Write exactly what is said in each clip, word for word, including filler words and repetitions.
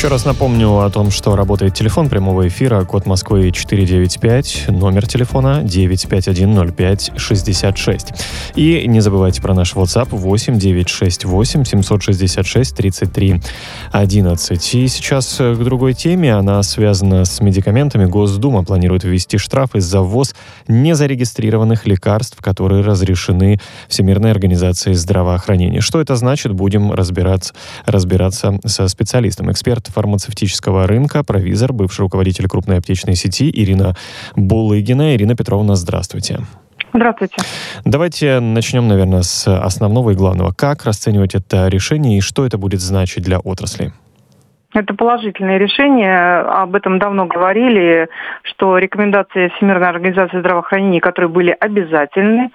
Еще раз напомню о том, что работает телефон прямого эфира, код Москвы четыре девять пять, номер телефона девять пять один ноль пять шестьдесят шесть. И не забывайте про наш WhatsApp восемь девятьсот шестьдесят восемь семьсот шестьдесят шесть тридцать три одиннадцать. И сейчас к другой теме, она связана с медикаментами. Госдума планирует ввести штрафы за ввоз незарегистрированных лекарств, которые разрешены Всемирной организацией здравоохранения. Что это значит, будем разбираться, разбираться со специалистом. Эксперт фармацевтического рынка, провизор, бывший руководитель крупной аптечной сети Ирина Булыгина. Ирина Петровна, здравствуйте. Здравствуйте. Давайте начнем, наверное, с основного и главного. Как расценивать это решение и что это будет значить для отрасли? Это положительное решение. Об этом давно говорили, что рекомендации Всемирной организации здравоохранения, которые были обязательны,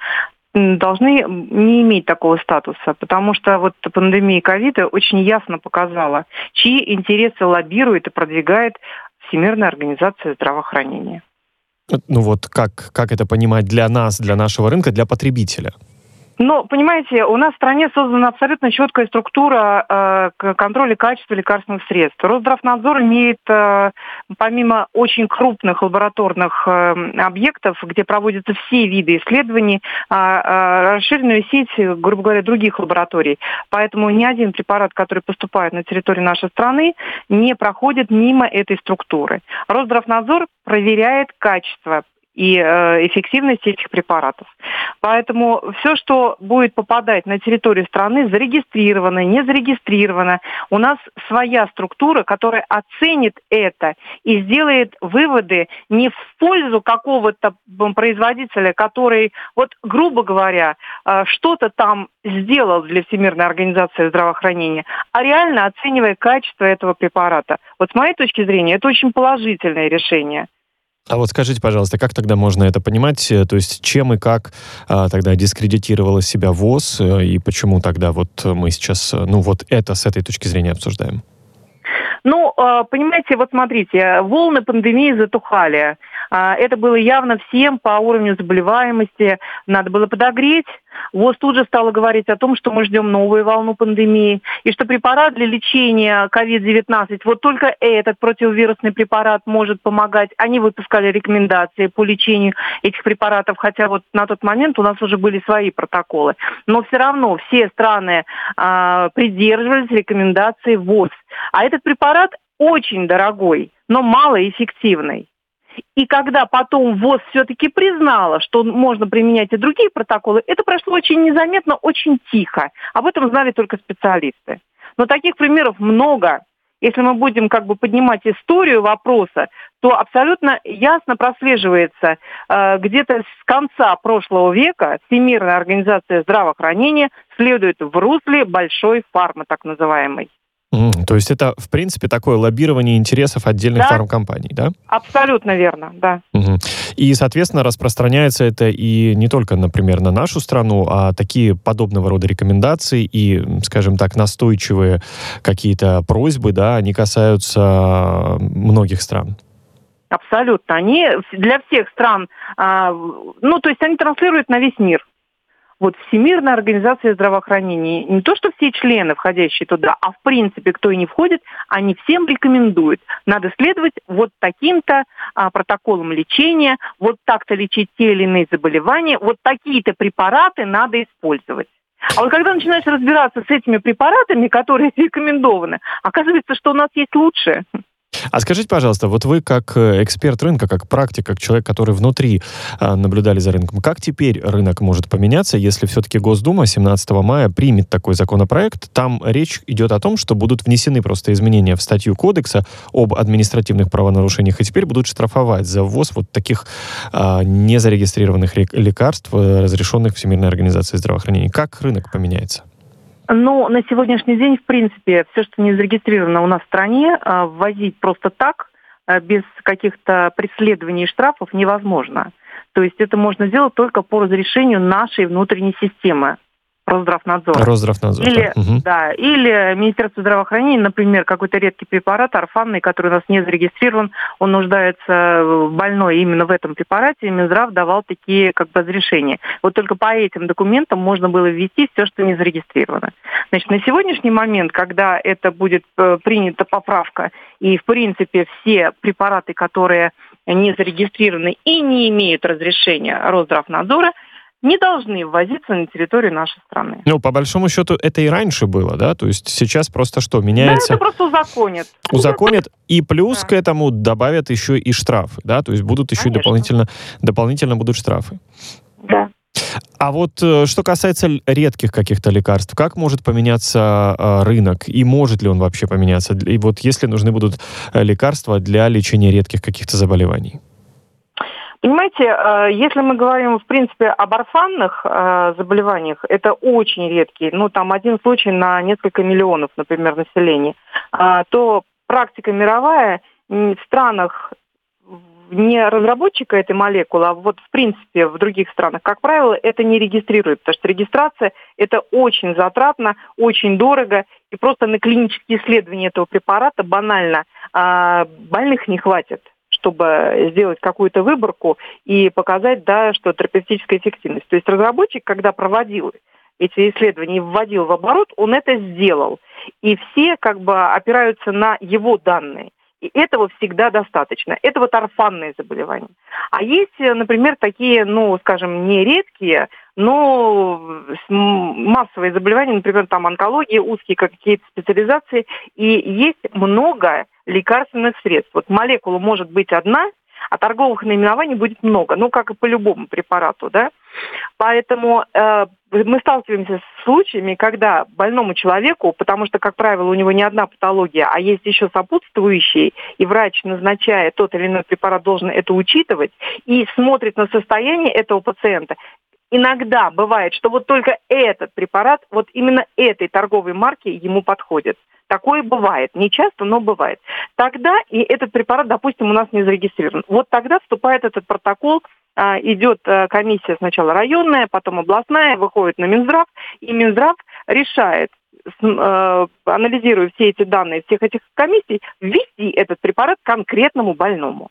должны не иметь такого статуса, потому что вот пандемия ковида очень ясно показала, чьи интересы лоббирует и продвигает Всемирная организация здравоохранения. Ну вот как, как это понимать для нас, для нашего рынка, для потребителя? Но, понимаете, у нас в стране создана абсолютно четкая структура э, контроля качества лекарственных средств. Росздравнадзор имеет, э, помимо очень крупных лабораторных э, объектов, где проводятся все виды исследований, э, э, расширенную сеть, грубо говоря, других лабораторий. Поэтому ни один препарат, который поступает на территорию нашей страны, не проходит мимо этой структуры. Росздравнадзор проверяет качество и э, эффективность этих препаратов. Поэтому все, что будет попадать на территорию страны, зарегистрировано, не зарегистрировано, у нас своя структура, которая оценит это и сделает выводы не в пользу какого-то производителя, который, вот грубо говоря, э, что-то там сделал для Всемирной организации здравоохранения, а реально оценивая качество этого препарата. Вот с моей точки зрения, это очень положительное решение. А вот скажите, пожалуйста, как тогда можно это понимать? То есть чем и как а, тогда дискредитировала себя ВОЗ, и почему тогда вот мы сейчас, ну вот это с этой точки зрения обсуждаем? Ну, понимаете, вот смотрите, волны пандемии затухали. Это было явно всем по уровню заболеваемости. Надо было подогреть. ВОЗ тут же стала говорить о том, что мы ждем новую волну пандемии, и что препарат для лечения ковид девятнадцать, вот только этот противовирусный препарат может помогать. Они выпускали рекомендации по лечению этих препаратов, хотя вот на тот момент у нас уже были свои протоколы. Но все равно все страны а, придерживались рекомендаций ВОЗ. А этот препарат очень дорогой, но малоэффективный. И когда потом ВОЗ все-таки признала, что можно применять и другие протоколы, это прошло очень незаметно, очень тихо. Об этом знали только специалисты. Но таких примеров много. Если мы будем как бы поднимать историю вопроса, то абсолютно ясно прослеживается э, где-то с конца прошлого века Всемирная организация здравоохранения следует в русле большой фармы, так называемой. Mm, то есть это, в принципе, такое лоббирование интересов отдельных да, фармкомпаний, да? Абсолютно верно, да. Угу. И, соответственно, распространяется это и не только, например, на нашу страну, а такие подобного рода рекомендации и, скажем так, настойчивые какие-то просьбы, да, они касаются многих стран. Абсолютно. Они для всех стран, а, ну, то есть они транслируют на весь мир. Вот Всемирная организация здравоохранения, не то что все члены, входящие туда, а в принципе, кто и не входит, они всем рекомендуют. Надо следовать вот таким-то а, протоколам лечения, вот так-то лечить те или иные заболевания, вот такие-то препараты надо использовать. А вот когда начинаешь разбираться с этими препаратами, которые рекомендованы, оказывается, что у нас есть лучшие. А скажите, пожалуйста, вот вы как эксперт рынка, как практик, как человек, который внутри а, наблюдали за рынком, как теперь рынок может поменяться, если все-таки Госдума семнадцатого мая примет такой законопроект? Там речь идет о том, что будут внесены просто изменения в статью Кодекса об административных правонарушениях, и теперь будут штрафовать за ввоз вот таких а, незарегистрированных лекарств, разрешенных Всемирной организацией здравоохранения. Как рынок поменяется? Ну, на сегодняшний день, в принципе, все, что не зарегистрировано у нас в стране, ввозить просто так, без каких-то преследований и штрафов, невозможно. То есть это можно сделать только по разрешению нашей внутренней системы. Росздравнадзора. Росздравнадзор, или, да. Угу. да. Или Министерство здравоохранения, например, какой-то редкий препарат, орфанный, который у нас не зарегистрирован, он нуждается, больной именно в этом препарате, и Минздрав давал такие как бы разрешения. Вот только по этим документам можно было ввести все, что не зарегистрировано. Значит, на сегодняшний момент, когда это будет принята поправка, и, в принципе, все препараты, которые не зарегистрированы и не имеют разрешения Росздравнадзора, не должны ввозиться на территорию нашей страны. Ну, по большому счету, это и раньше было, да? То есть сейчас просто что, меняется... Да, это просто узаконят. Узаконят, и плюс да. к этому добавят еще и штрафы, да? То есть будут еще Конечно. дополнительно, дополнительно будут штрафы. Да. А вот что касается редких каких-то лекарств, как может поменяться э, рынок? И может ли он вообще поменяться? И вот если нужны будут лекарства для лечения редких каких-то заболеваний? Понимаете, если мы говорим, в принципе, об орфанных заболеваниях, это очень редкие, ну, там один случай на несколько миллионов, например, населения, то практика мировая в странах не разработчика этой молекулы, а вот, в принципе, в других странах, как правило, это не регистрирует, потому что регистрация – это очень затратно, очень дорого, и просто на клинические исследования этого препарата банально больных не хватит, чтобы сделать какую-то выборку и показать, да, что терапевтическая эффективность. То есть разработчик, когда проводил эти исследования и вводил в оборот, он это сделал. И все как бы опираются на его данные. И этого всегда достаточно. Это вот орфанные заболевания. А есть, например, такие, ну, скажем, не редкие, но массовые заболевания, например, там онкология, узкие какие-то специализации. И есть много лекарственных средств. Вот молекула может быть одна, а торговых наименований будет много. Ну, как и по любому препарату, да. Поэтому э, мы сталкиваемся с случаями, когда больному человеку, потому что, как правило, у него не одна патология, а есть еще сопутствующие, и врач, назначая тот или иной препарат, должен это учитывать и смотрит на состояние этого пациента. Иногда бывает, что вот только этот препарат, вот именно этой торговой марки ему подходит. Такое бывает. Не часто, но бывает. Тогда и этот препарат, допустим, у нас не зарегистрирован. Вот тогда вступает этот протокол, идет комиссия сначала районная, потом областная, выходит на Минздрав, и Минздрав решает, анализируя все эти данные всех этих комиссий, ввести этот препарат конкретному больному.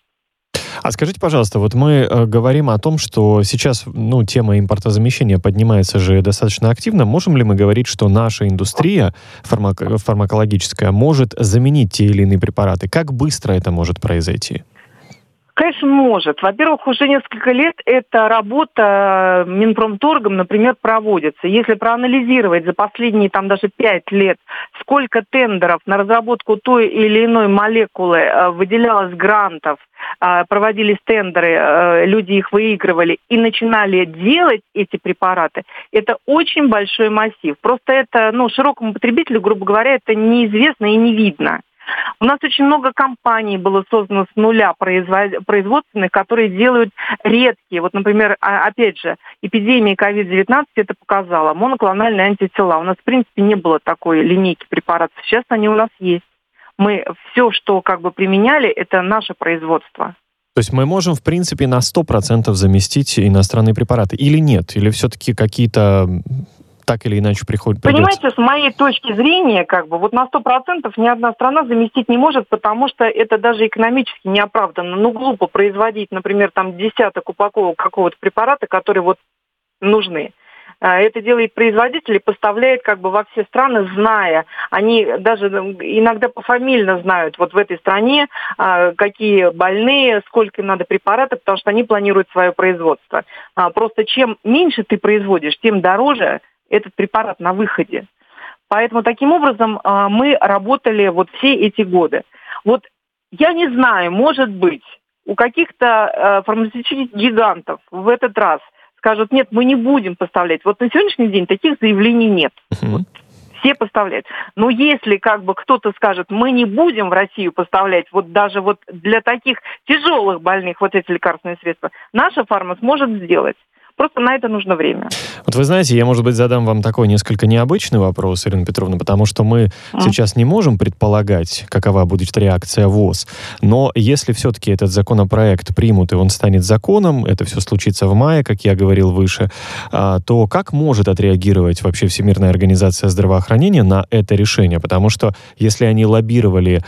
А скажите, пожалуйста, вот мы э, говорим о том, что сейчас, ну, тема импортозамещения поднимается же достаточно активно. Можем ли мы говорить, что наша индустрия фармак- фармакологическая может заменить те или иные препараты? Как быстро это может произойти? Конечно, может. Во-первых, уже несколько лет эта работа Минпромторгом, например, проводится. Если проанализировать за последние там даже пять лет, сколько тендеров на разработку той или иной молекулы э, выделялось грантов, э, проводились тендеры, э, люди их выигрывали и начинали делать эти препараты, это очень большой массив. Просто это, ну, широкому потребителю, грубо говоря, это неизвестно и не видно. У нас очень много компаний было создано с нуля производственных, которые делают редкие. Вот, например, опять же, эпидемия ковид девятнадцать это показала. Моноклональные антитела. У нас, в принципе, не было такой линейки препаратов. Сейчас они у нас есть. Мы все, что как бы применяли, это наше производство. То есть мы можем, в принципе, на сто процентов заместить иностранные препараты? Или нет? Или все-таки какие-то... так или иначе приходит. Понимаете, придется. с моей точки зрения, как бы, вот на сто процентов ни одна страна заместить не может, потому что это даже экономически неоправданно. Ну, глупо производить, например, там десяток упаковок какого-то препарата, которые вот нужны. Это делает производитель и поставляет как бы во все страны, зная. Они даже иногда пофамильно знают вот в этой стране, какие больные, сколько им надо препаратов, потому что они планируют свое производство. Просто чем меньше ты производишь, тем дороже этот препарат на выходе. Поэтому таким образом мы работали вот все эти годы. Вот я не знаю, может быть, у каких-то фармацевтических гигантов в этот раз скажут, нет, мы не будем поставлять. Вот на сегодняшний день таких заявлений нет. Uh-huh. Вот все поставляют. Но если как бы кто-то скажет, мы не будем в Россию поставлять вот даже вот для таких тяжелых больных вот эти лекарственные средства, наша фарма сможет сделать. Просто на это нужно время. Вот вы знаете, я, может быть, задам вам такой несколько необычный вопрос, Ирина Петровна, потому что мы mm. сейчас не можем предполагать, какова будет реакция ВОЗ. Но если все-таки этот законопроект примут, и он станет законом, это все случится в мае, как я говорил выше, то как может отреагировать вообще Всемирная организация здравоохранения на это решение? Потому что если они лоббировали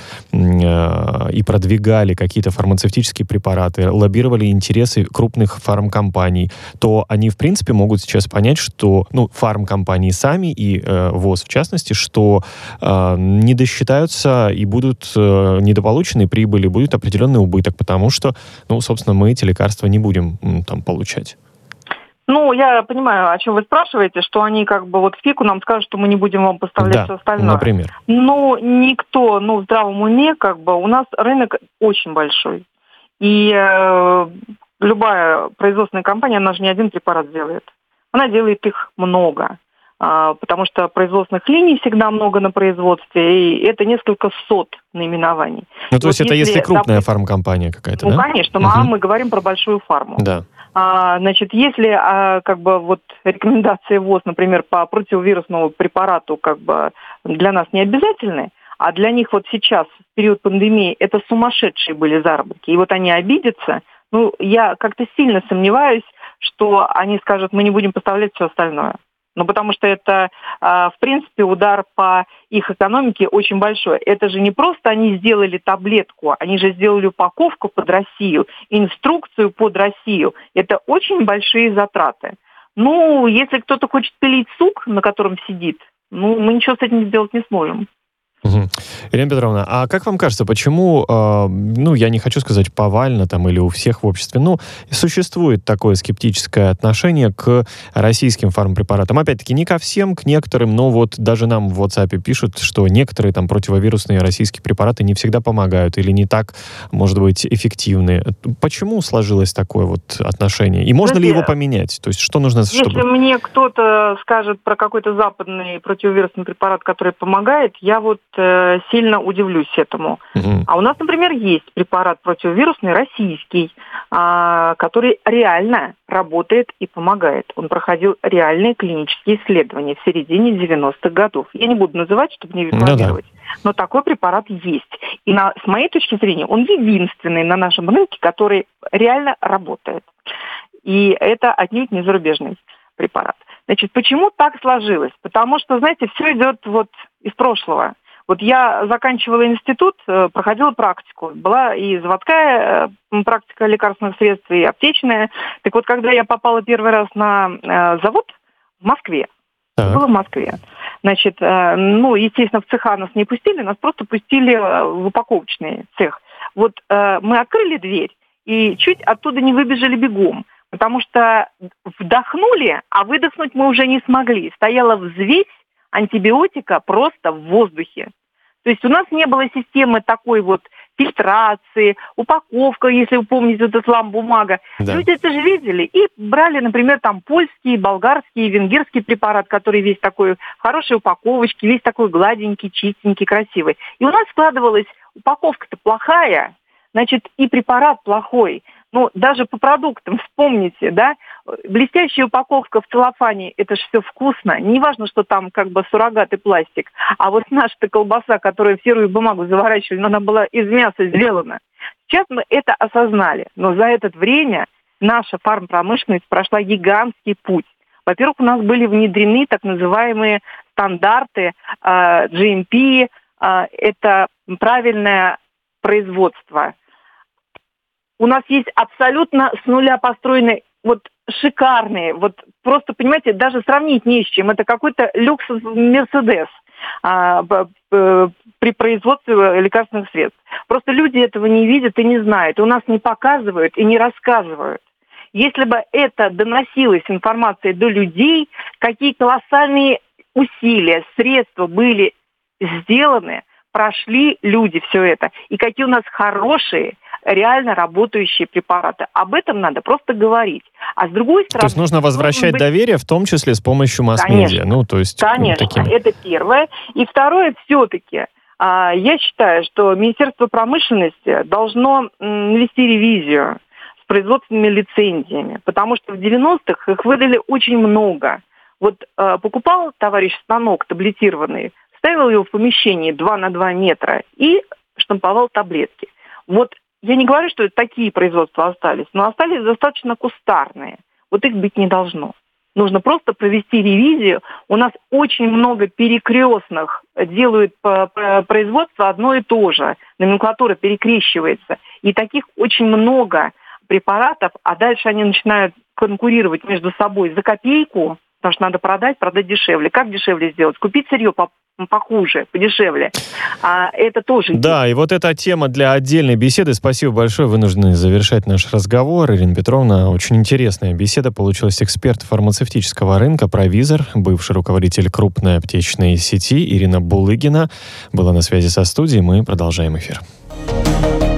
и продвигали какие-то фармацевтические препараты, лоббировали интересы крупных фармкомпаний, то они, в принципе, могут сейчас понять, что, ну, фармкомпании сами и э, ВОЗ, в частности, что э, не досчитаются и будут э, недополученные прибыли, будет определенный убыток, потому что, ну, собственно, мы эти лекарства не будем м, там получать. Ну, я понимаю, о чем вы спрашиваете, что они как бы вот в пику нам скажут, что мы не будем вам поставлять да, все остальное. Например. Но никто, ну, в здравом уме, как бы, у нас рынок очень большой. И э, любая производственная компания, она же не один препарат делает. Она делает их много, э, потому что производственных линий всегда много на производстве, и это несколько сот наименований. Ну, то вот есть это если крупная допустим, фармкомпания какая-то, ну, да? Ну, конечно, угу. а мы говорим про большую фарму. Да. А, значит, если а, как бы вот рекомендации ВОЗ, например, по противовирусному препарату как бы для нас не обязательны, а для них вот сейчас, в период пандемии, это сумасшедшие были заработки, и вот они обидятся, ну, я как-то сильно сомневаюсь, что они скажут, мы не будем поставлять все остальное. Ну, потому что это, в принципе, удар по их экономике очень большой. Это же не просто они сделали таблетку, они же сделали упаковку под Россию, инструкцию под Россию. Это очень большие затраты. Ну, если кто-то хочет пилить сук, на котором сидит, ну, мы ничего с этим сделать не сможем. Угу. Ирина Петровна, а как вам кажется, почему, э, ну, я не хочу сказать повально там или у всех в обществе, ну, существует такое скептическое отношение к российским фармпрепаратам? Опять-таки, не ко всем, к некоторым, но вот даже нам в WhatsApp пишут, что некоторые там противовирусные российские препараты не всегда помогают или не так, может быть, эффективны. Почему сложилось такое вот отношение? И можно Знаете, ли его поменять? То есть что нужно, чтобы... Если мне кто-то скажет про какой-то западный противовирусный препарат, который помогает, я вот сильно удивлюсь этому. Uh-huh. А у нас, например, есть препарат противовирусный российский, который реально работает и помогает. Он проходил реальные клинические исследования в середине девяностых годов. Я не буду называть, чтобы не рекламировать. Uh-huh. Но такой препарат есть. И на, с моей точки зрения он единственный на нашем рынке, который реально работает. И это отнюдь не зарубежный препарат. Значит, почему так сложилось? Потому что, знаете, все идет вот из прошлого. Вот я заканчивала институт, проходила практику. Была и заводская практика лекарственных средств, и аптечная. Так вот, когда я попала первый раз на завод в Москве, так. было в Москве, значит, ну, естественно, в цеха нас не пустили, нас просто пустили в упаковочный цех. Вот мы открыли дверь и чуть оттуда не выбежали бегом, потому что вдохнули, а выдохнуть мы уже не смогли. Стояла взвесь антибиотика просто в воздухе. То есть у нас не было системы такой вот фильтрации, упаковка, если вы помните, этот лам бумага. Да. Люди это же видели и брали, например, там польский, болгарский, венгерский препарат, который весь такой в хорошей упаковочке, весь такой гладенький, чистенький, красивый. И у нас складывалась упаковка-то плохая, значит, и препарат плохой. Ну, даже по продуктам вспомните, да, блестящая упаковка в целлофане, это же все вкусно. Не важно, что там как бы суррогат и пластик. А вот наша-то колбаса, которую в серую бумагу заворачивали, она была из мяса сделана. Сейчас мы это осознали. Но за это время наша фармпромышленность прошла гигантский путь. Во-первых, у нас были внедрены так называемые стандарты э, джи эм пи, э, это правильное производство. У нас есть абсолютно с нуля построенные, вот шикарные, вот просто, понимаете, даже сравнить не с чем. Это какой-то люкс Мерседес а, при производстве лекарственных средств. Просто люди этого не видят и не знают. И у нас не показывают и не рассказывают. Если бы это доносилась информация до людей, какие колоссальные усилия, средства были сделаны, прошли люди все это. И какие у нас хорошие, реально работающие препараты. Об этом надо просто говорить. А с другой стороны... То есть нужно возвращать быть... доверие, в том числе с помощью масс-медиа. Ну, то есть, конечно, таким... это первое. И второе, все-таки, я считаю, что Министерство промышленности должно навести ревизию производственными лицензиями, потому что в девяностых их выдали очень много. Вот э, покупал товарищ станок таблетированный, ставил его в помещении два на два метра и штамповал таблетки. Вот я не говорю, что такие производства остались, но остались достаточно кустарные. Вот их быть не должно. Нужно просто провести ревизию. У нас очень много перекрестных делают производство одно и то же. Номенклатура перекрещивается. И таких очень много препаратов, а дальше они начинают конкурировать между собой за копейку, потому что надо продать, продать дешевле. Как дешевле сделать? Купить сырье по похуже, подешевле. А это тоже... Да, и вот эта тема для отдельной беседы. Спасибо большое. Вынуждены завершать наш разговор. Ирина Петровна, очень интересная беседа получилась. Эксперт фармацевтического рынка, провизор, бывший руководитель крупной аптечной сети Ирина Булыгина была на связи со студией. Мы продолжаем эфир.